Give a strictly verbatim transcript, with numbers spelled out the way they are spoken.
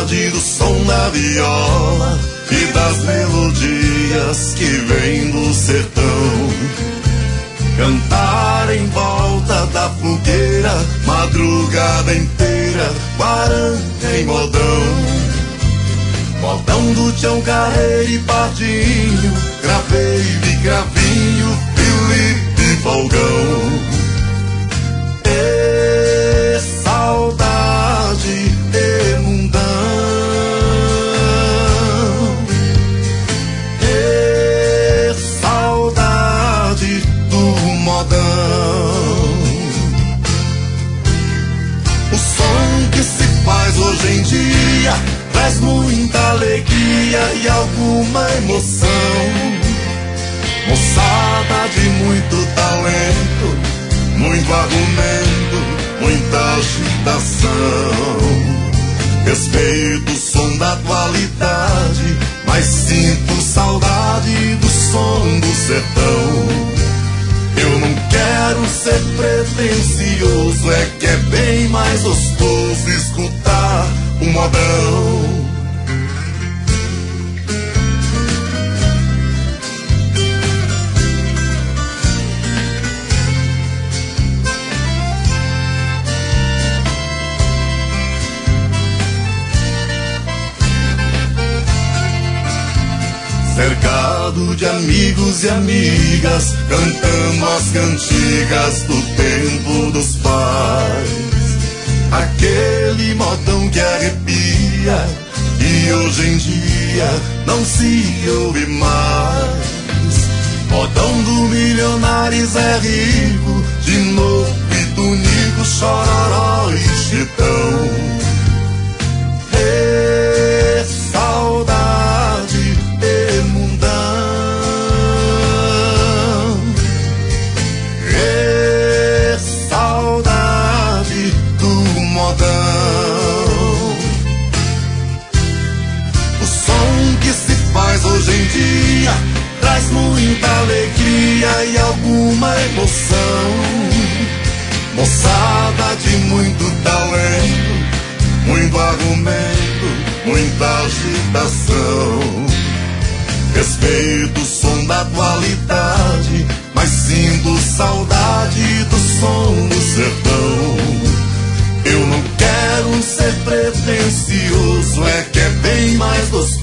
saudade do som da viola e das melodias que vêm do sertão. Cantar em volta da fogueira, madrugada inteira, guaranga em modão. Modão do Tião Carreiro e Pardinho, Craveiro e Cravinho, Filipe e Folgão. E saudade e mundão, e saudade do modão. O som que se faz hoje em dia traz muita alegria e alguma emoção. Moçada de muito talento, muito argumento, muita agitação. Respeito o som da atualidade, mas sinto saudade do som do sertão. Eu não quero ser pretensioso, é que é bem mais gostoso escutar o modão. Cercado de amigos e amigas, cantando as cantigas do tempo dos pais. Aquele modão que arrepia e hoje em dia não se ouve mais. Modão do milionário Zé Rico, de novo e do Nico, Chororó e Chitão. E saudade e mundão, e saudade do modão. O som que se faz hoje em dia traz muita alegria e alguma emoção. Moçada de muito talento, muito argumento, muita agitação. Respeito o som da atualidade, mas sinto saudade do som do sertão. Eu não quero ser pretensioso, é que é bem mais gostoso